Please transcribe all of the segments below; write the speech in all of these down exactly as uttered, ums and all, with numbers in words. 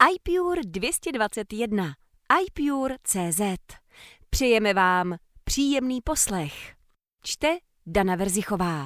iPure dvě stě dvacet jedna. iPure tečka cé zet. Přejeme vám příjemný poslech. Čte Dana Verzichová.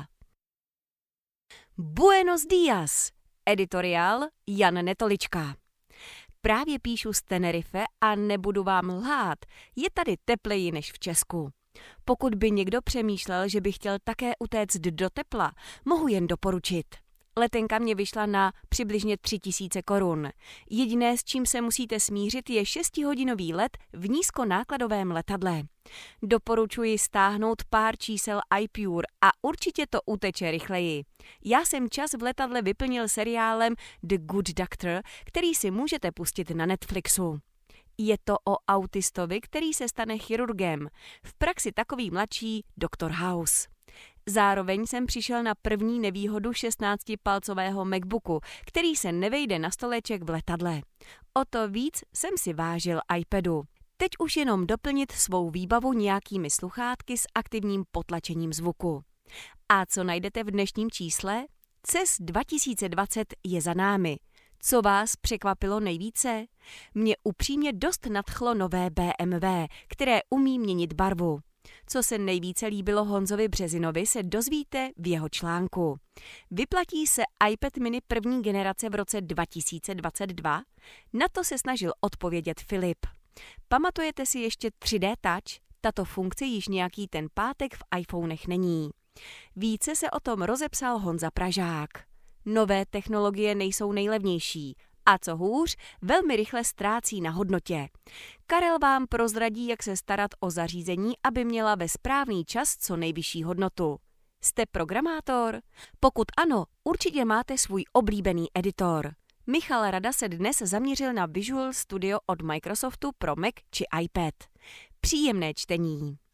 Buenos días. Editoriál Jan Netolička. Právě píšu z Tenerife a nebudu vám lhát, je tady tepleji než v Česku. Pokud by někdo přemýšlel, že by chtěl také utéct do tepla, mohu jen doporučit. Letenka mě vyšla na přibližně tři tisíce korun. Jediné, s čím se musíte smířit, je šestihodinový let v nízkonákladovém letadle. Doporučuji stáhnout pár čísel iPure a určitě to uteče rychleji. Já jsem čas v letadle vyplnil seriálem The Good Doctor, který si můžete pustit na Netflixu. Je to o autistovi, který se stane chirurgem. V praxi takový mladší doktor House. Zároveň jsem přišel na první nevýhodu šestnáctipalcového MacBooku, který se nevejde na stoleček v letadle. O to víc jsem si vážil iPadu. Teď už jenom doplnit svou výbavu nějakými sluchátky s aktivním potlačením zvuku. A co najdete v dnešním čísle? C E S dva tisíce dvacet je za námi. Co vás překvapilo nejvíce? Mě upřímně dost nadchlo nové bé em vé, které umí měnit barvu. Co se nejvíce líbilo Honzovi Březinovi, se dozvíte v jeho článku. Vyplatí se iPad mini první generace v roce dva tisíce dvacet dva? Na to se snažil odpovědět Filip. Pamatujete si ještě tři dé Touch? Tato funkce již nějaký ten pátek v iPhonech není. Více se o tom rozepsal Honza Pražák. Nové technologie nejsou nejlevnější. A co hůř, velmi rychle ztrácí na hodnotě. Karel vám prozradí, jak se starat o zařízení, aby měla ve správný čas co nejvyšší hodnotu. Jste programátor? Pokud ano, určitě máte svůj oblíbený editor. Michal Rada se dnes zaměřil na Visual Studio od Microsoftu pro Mac či iPad. Příjemné čtení.